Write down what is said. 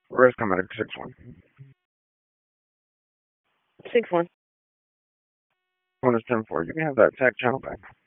Rescue Medic 6-1. 6-1. 1 is 10-4. You can have that tech channel back.